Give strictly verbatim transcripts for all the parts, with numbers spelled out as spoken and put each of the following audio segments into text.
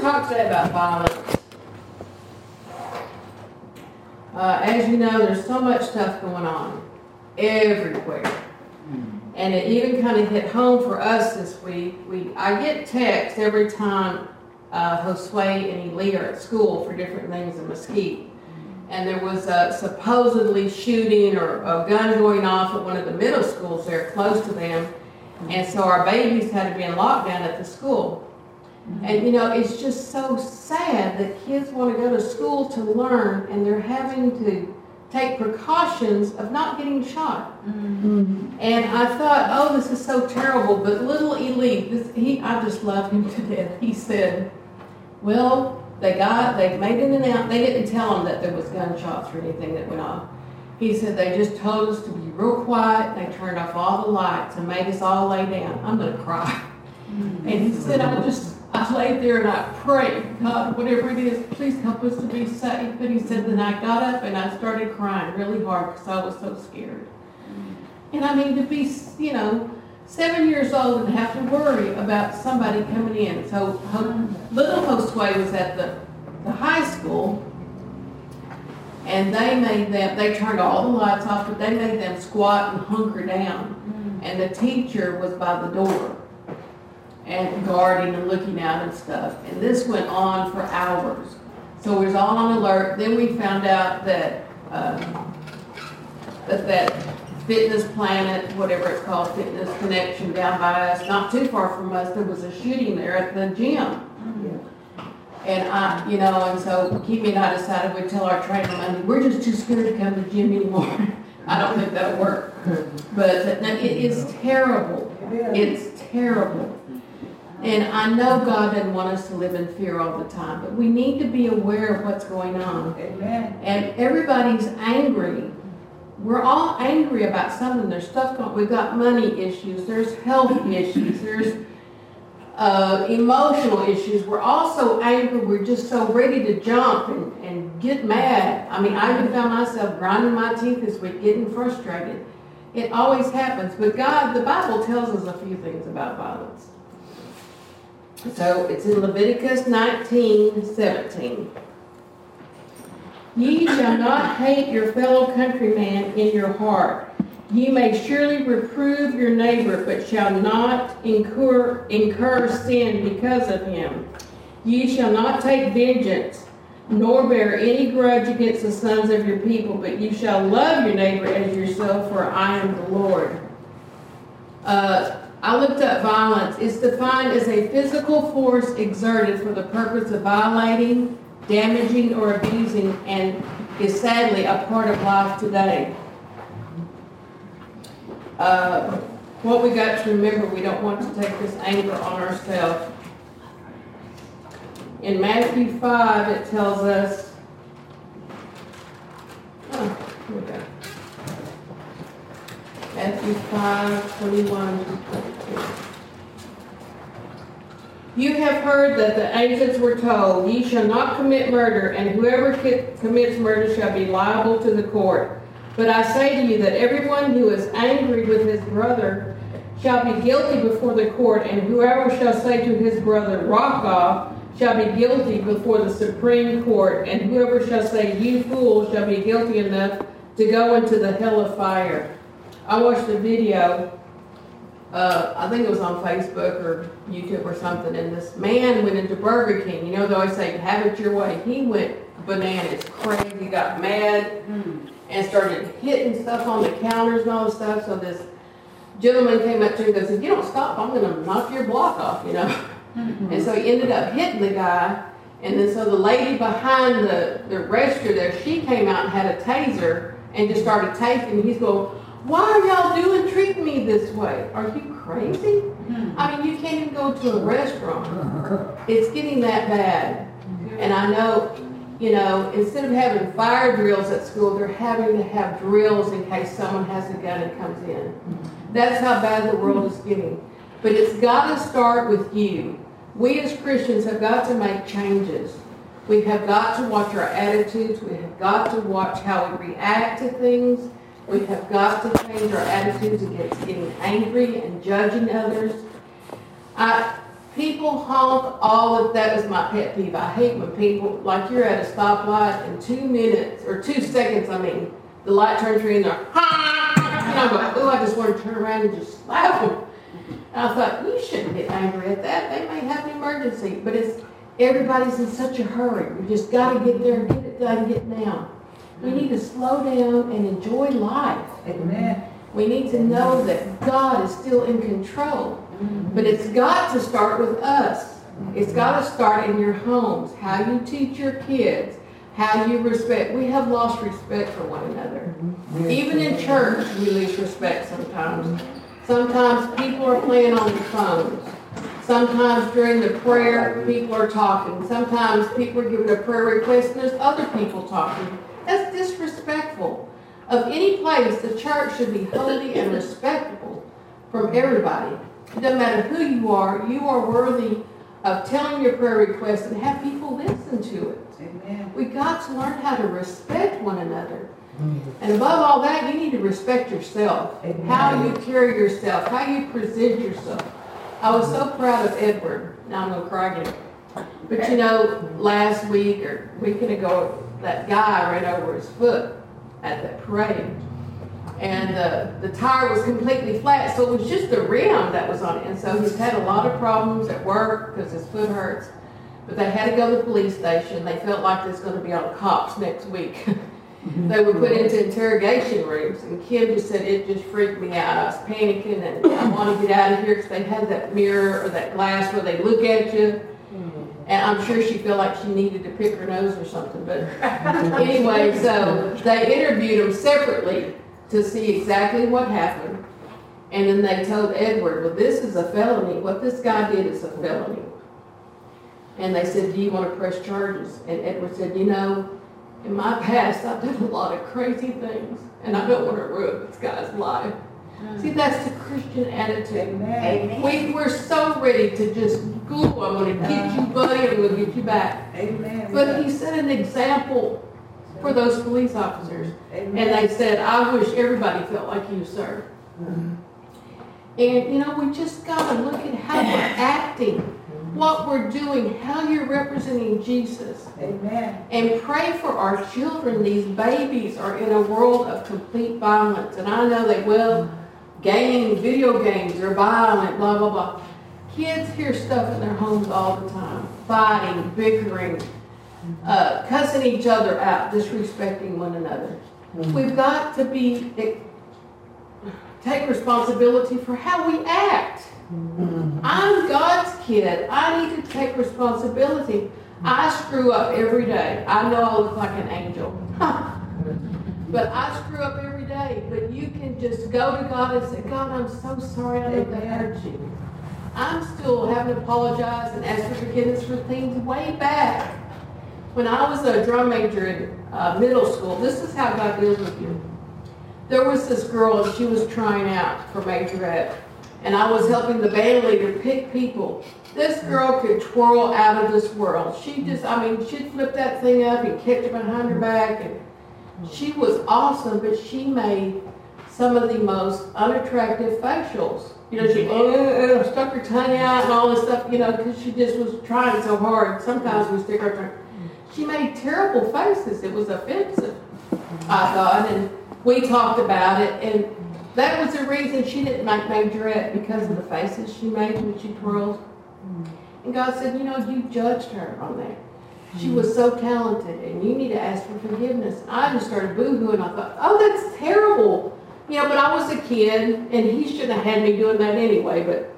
talk today about violence. Uh, as you know, there's so much stuff going on everywhere. And it even kind of hit home for us this week. We, I get texts every time uh, Josue and Eli are at school for different things in Mesquite. And there was a supposedly shooting or a gun going off at one of the middle schools there close to them. And so our babies had to be in lockdown at the school. And you know, it's just so sad that kids want to go to school to learn and they're having to take precautions of not getting shot. Mm-hmm. And I thought, oh, this is so terrible. But little Eli, this, he, I just love him to death. He said, well, they got, they made an announcement. They didn't tell him that there was gunshots or anything that went off. He said they just told us to be real quiet. They turned off all the lights and made us all lay down. I'm going to cry. Mm-hmm. And he said, I just, I laid there and I prayed, God, whatever it is, please help us to be safe. But he said, then I got up and I started crying really hard because I was so scared. And I mean, to be, you know, seven years old and have to worry about somebody coming in. So little Josue was at the, the high school, and they made them, they turned all the lights off, but they made them squat and hunker down. And the teacher was by the door and guarding and looking out and stuff. And this went on for hours. So we was all on alert. Then we found out that um, that that Fitness Planet, whatever it's called, Fitness Connection down by us, not too far from us, there was a shooting there at the gym. Mm-hmm. And I, you know, and so Kimmy and I decided we'd tell our trainer Monday, we're just too scared to come to the gym anymore. I don't think that'll work. But it is terrible. It's terrible. And I know God doesn't want us to live in fear all the time, but we need to be aware of what's going on. Amen. And everybody's angry. We're all angry about something. There's stuff going on. We've got money issues. There's health issues. There's uh, emotional issues. We're also angry. We're just so ready to jump and, and get mad. I mean, I even found myself grinding my teeth this week, getting frustrated. It always happens. But God, the Bible tells us a few things about violence. So it's in Leviticus nineteen seventeen. Ye shall not hate your fellow countryman in your heart. Ye may surely reprove your neighbor, but shall not incur, incur sin because of him. Ye shall not take vengeance, nor bear any grudge against the sons of your people, but you shall love your neighbor as yourself, for I am the Lord. Uh, I looked up violence. It's defined as a physical force exerted for the purpose of violating, damaging, or abusing, and is sadly a part of life today. Uh, what we got to remember, we don't want to take this anger on ourselves. In Matthew five, it tells us, oh, here we go. Matthew five, twenty-one to twenty-two. You have heard that the ancients were told, ye shall not commit murder, and whoever commits murder shall be liable to the court. But I say to you that everyone who is angry with his brother shall be guilty before the court, and whoever shall say to his brother, rock off, shall be guilty before the Supreme Court, and whoever shall say, you fool, shall be guilty enough to go into the hell of fire. I watched a video, uh, I think it was on Facebook or YouTube or something, and this man went into Burger King. You know, they always say, have it your way. He went bananas, crazy, got mad, and started hitting stuff on the counters and all this stuff. So this gentleman came up to him and said, if you don't stop, I'm going to knock your block off, you know. Mm-hmm. And so he ended up hitting the guy. And then so the lady behind the, the register there, she came out and had a taser and just started tasing. He's going, why are y'all doing, treating me this way? Are you crazy? I mean, you can't even go to a restaurant. It's getting that bad. And I know, you know, instead of having fire drills at school, they're having to have drills in case someone has a gun and comes in. That's how bad the world is getting. But it's got to start with you. We as Christians have got to make changes. We have got to watch our attitudes. We have got to watch how we react to things. We have got to change our attitudes against getting angry and judging others. I, People honk all of that is my pet peeve. I hate when people, like you're at a stoplight in two minutes, or two seconds, I mean, the light turns green, they're honk, and I'm like, oh, I just want to turn around and just slap them. And I thought, you shouldn't get angry at that. They may have an emergency, but it's, everybody's in such a hurry. We just got to get there and get it done, get down. We need to slow down and enjoy life. Amen. We need to know that God is still in control. But it's got to start with us. It's got to start in your homes. How you teach your kids. How you respect. We have lost respect for one another. Even in church, we lose respect sometimes. Sometimes people are playing on their phones. Sometimes during the prayer, people are talking. Sometimes people are giving a prayer request and there's other people talking. That's disrespectful. Of any place, the church should be holy and respectable from everybody. It doesn't matter who you are, you are worthy of telling your prayer request and have people listen to it. Amen. We got to learn how to respect one another. And above all that, you need to respect yourself. Amen. How you carry yourself, how you present yourself. I was so proud of Edward. Now I'm going to cry again. But you know, last week or a week ago, that guy ran over his foot at that parade. And uh, the tire was completely flat, so it was just the rim that was on it. And so he's had a lot of problems at work because his foot hurts. But they had to go to the police station. They felt like there's going to be on cops next week. They were put into interrogation rooms. And Kim just said, it just freaked me out. I was panicking and I want to get out of here because they had that mirror or that glass where they look at you. And I'm sure she felt like she needed to pick her nose or something. But anyway, so they interviewed him separately to see exactly what happened. And then they told Edward, well, this is a felony. What this guy did is a felony. And they said, do you want to press charges? And Edward said, you know, in my past, I've done a lot of crazy things, and I don't want to ruin this guy's life. Mm. See, that's the Christian attitude. Amen. We, we're so ready to just go, I'm going to get you, buddy, I'm going to get you back. Amen. But he set an example for those police officers. Amen. And they said, I wish everybody felt like you, sir. Mm-hmm. And, you know, we just got to look at how we're acting, what we're doing, how you're representing Jesus. Amen. And pray for our children. These babies are in a world of complete violence. And I know they will. Gaming, video games are violent, blah, blah, blah. Kids hear stuff in their homes all the time. Fighting, bickering, uh, cussing each other out, disrespecting one another. Mm-hmm. We've got to be, take responsibility for how we act. Mm-hmm. I'm God's kid. I need to take responsibility. I screw up every day. I know I look like an angel. But I screw up every day. But you can just go to God and say, God, I'm so sorry I know that hurt you. I'm still having to apologize and ask for forgiveness for things way back. When I was a drum major in uh, middle school, this is how God deals with you. There was this girl, and she was trying out for majorette. And I was helping the band leader pick people. This girl could twirl out of this world. She just, I mean, she'd flip that thing up and kick it behind her back. And she was awesome, but she made some of the most unattractive facials. You know, she uh, uh, stuck her tongue out and all this stuff, you know, because she just was trying so hard. Sometimes we stick our tongue. She made terrible faces. It was offensive, I thought. And we talked about it. And that was the reason she didn't make majorette, because of the faces she made when she twirled. And God said, you know, you judged her on that. She was so talented, and you need to ask for forgiveness. I just started boo-hooing. I thought, oh, that's terrible. You know, but I was a kid, and he shouldn't have had me doing that anyway. But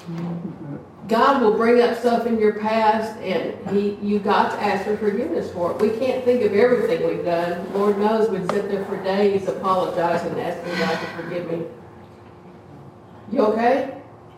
God will bring up stuff in your past, and he, you got to ask for forgiveness for it. We can't think of everything we've done. Lord knows we'd sit there for days apologizing and asking God to forgive me. You okay?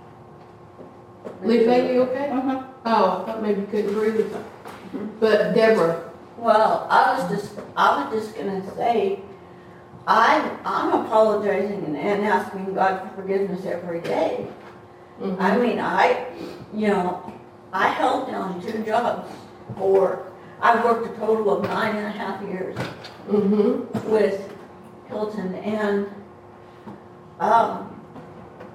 Lee Faye, you okay? Uh-huh. Oh, I thought maybe you couldn't breathe or something. But Deborah. Well, I was just, I was just gonna say, I'm, I'm apologizing and, and asking God for forgiveness every day. Mm-hmm. I mean, I, you know, I held down two jobs for, I worked a total of nine and a half years mm-hmm. with Hilton, and um,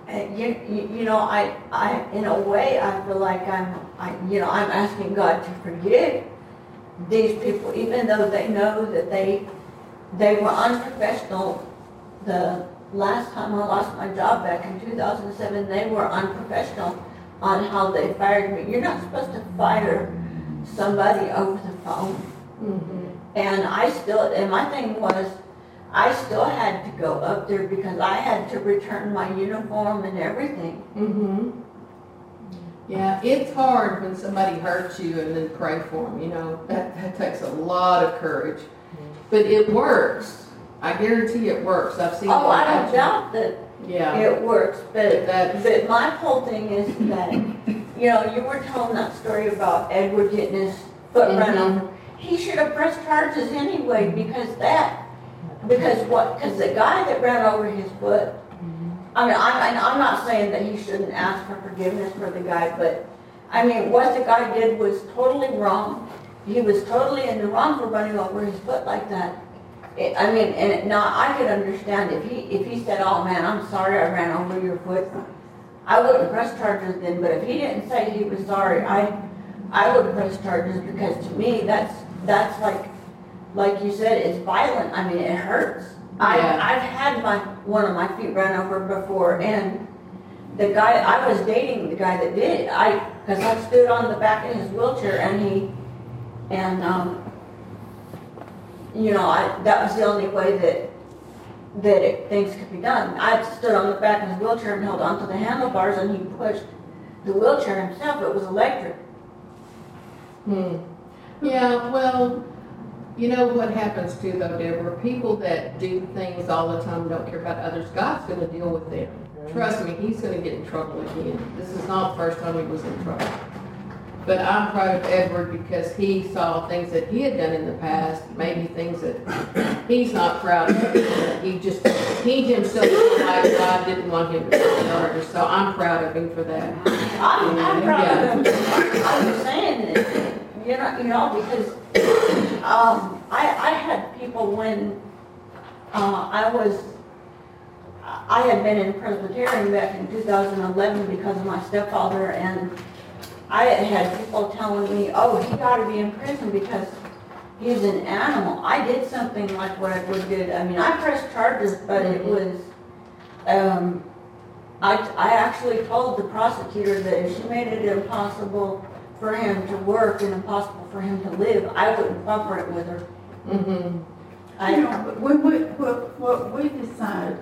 and you, you, you know, I, I, in a way, I feel like I'm, I, you know, I'm asking God to forgive these people, even though they know that they, they were unprofessional. The last time I lost my job back in two thousand seven, they were unprofessional on how they fired me. You're not supposed to fire somebody over the phone. Mm-hmm. And I still, and my thing was, I still had to go up there because I had to return my uniform and everything. Mm-hmm. Yeah, it's hard when somebody hurts you and then pray for them, you know. That, that takes a lot of courage. But it works. I guarantee it works. I've seen Oh, it I don't happen. doubt that Yeah. it works, but, That's- but my whole thing is that, you know, you were telling that story about Edward getting his foot run Mhm. over. He should have pressed charges anyway, because that, because what, because the guy that ran over his foot, I mean, I'm, I'm not saying that he shouldn't ask for forgiveness for the guy, but, I mean, what the guy did was totally wrong. He was totally in the wrong for running over his foot like that. It, I mean, and it, now I could understand if he, if he said, oh man, I'm sorry I ran over your foot, I wouldn't press charges then, but if he didn't say he was sorry, I, I would press charges, because to me, that's, that's like, like you said, it's violent. I mean, it hurts. I, Yeah. I've had my, one of my feet run over before, and the guy, I was dating the guy that did it. I, because I stood on the back of his wheelchair, and he, and, um, you know, I, that was the only way that, that it, things could be done. I stood on the back of his wheelchair and held onto the handlebars, and he pushed the wheelchair himself. It was electric. Hmm. Yeah, well, you know what happens too though, Deborah? People that do things all the time, don't care about others, God's going to deal with them. Trust me, he's going to get in trouble again. This is not the first time he was in trouble. But I'm proud of Edward because he saw things that he had done in the past, maybe things that he's not proud of. He just, he himself felt like God didn't want him to be charged. So I'm proud of him for that. I'm, I'm proud Yeah. of him. I was saying that, you know, you know, because um, I, I had people when uh, I was, I had been in Presbyterian back in two thousand eleven because of my stepfather, and I had people telling me, oh, he ought to be in prison because he's an animal. I did something like what Edward did. I mean, I pressed charges, but it was, um, I, I actually told the prosecutor that if she made it impossible for him to work and impossible for him to live, I wouldn't cooperate with her. Mm-hmm. I, You know, but when we, what, what we decide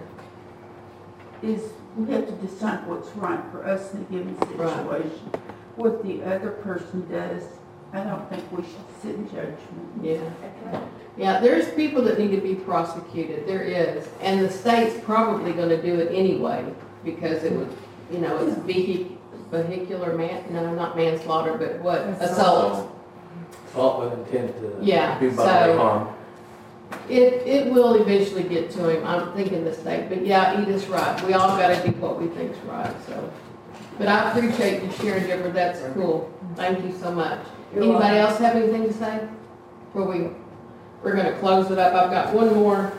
is we have to decide what's right for us in a given Right. situation. What the other person does, I don't think we should sit in judgment. Yeah. Yeah, there's people that need to be prosecuted. There is. And the state's probably going to do it anyway because it was, you know, it's vehi- vehicular man, no, not manslaughter, but what? Assault. Assault with intent to Yeah, do bodily so- harm. It, it will eventually get to him. I'm thinking the state. But yeah, Edith's right. We all got to do what we think's right. So, but I appreciate you sharing, Deborah. That's cool. Thank you so much. You're Anybody welcome. else have anything to say? Before we, we're going to close it up. I've got one more.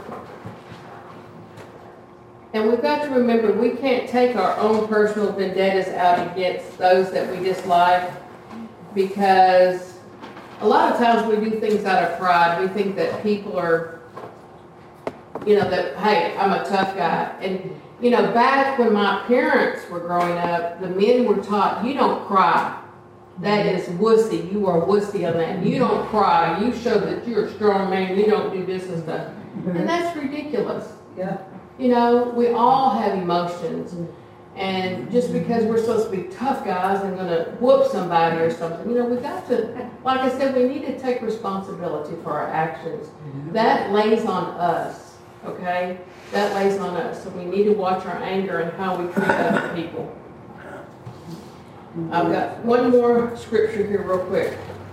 And we've got to remember, we can't take our own personal vendettas out against those that we dislike, because a lot of times we do things out of pride. We think that people are, you know, that, hey, I'm a tough guy. And, you know, back when my parents were growing up, the men were taught, you don't cry. That is wussy. You are wussy on that. You don't cry. You show that you're a strong man. You don't do this and stuff. And that's ridiculous. Yeah. You know, we all have emotions. And just because we're supposed to be tough guys and going to whoop somebody or something, you know, we've got to, like I said, we need to take responsibility for our actions. That lays on us, okay? That lays on us. So we need to watch our anger and how we treat other people. I've got one more scripture here real quick.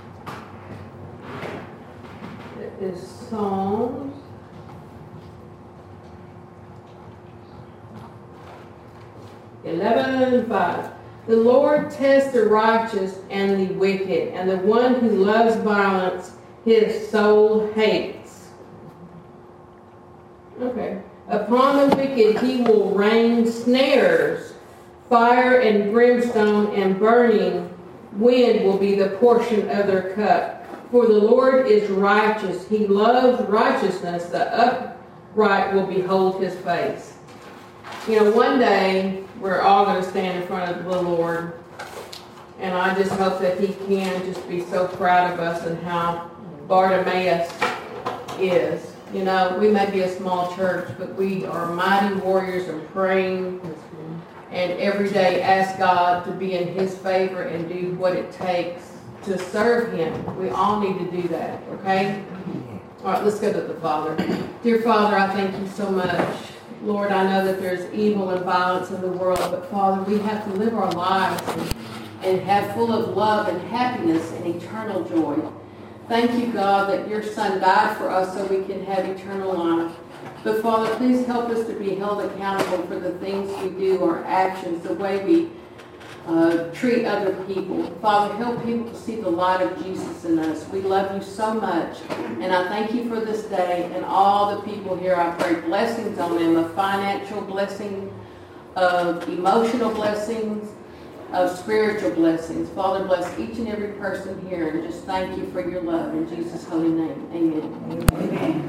It is Psalms. eleven five. The Lord tests the righteous and the wicked, and the one who loves violence, his soul hates. Okay. Upon the wicked he will rain snares, Fire and brimstone and burning wind will be the portion of their cup. For the Lord is righteous. He loves righteousness. The upright will behold his face. You know, one day we're all going to stand in front of the Lord. And I just hope that he can just be so proud of us and how Bartimaeus is. You know, we may be a small church, but we are mighty warriors and praying and every day ask God to be in his favor and do what it takes to serve him. We all need to do that, okay? All right, let's go to the Father. Dear Father, I thank you so much. Lord, I know that there's evil and violence in the world, but Father, we have to live our lives and, and have full of love and happiness and eternal joy. Thank you, God, that your Son died for us so we can have eternal life. But Father, please help us to be held accountable for the things we do, our actions, the way we uh, treat other people. Father, help people to see the light of Jesus in us. We love you so much. And I thank you for this day and all the people here. I pray blessings on them, a financial blessing, of emotional blessings, of spiritual blessings. Father, bless each and every person here, and just thank you for your love. In Jesus' holy name, amen. Amen.